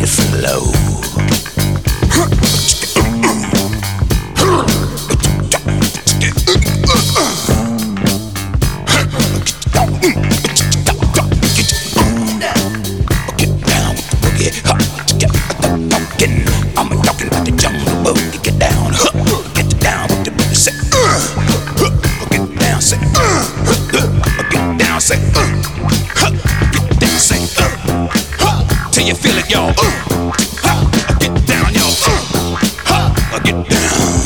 it from low. I'm talking about the jungle boogie. Get down, get down with the boogie. Say, get down, say, get down, say, get down, say, till you feel it, y'all. Get down, y'all. Get down.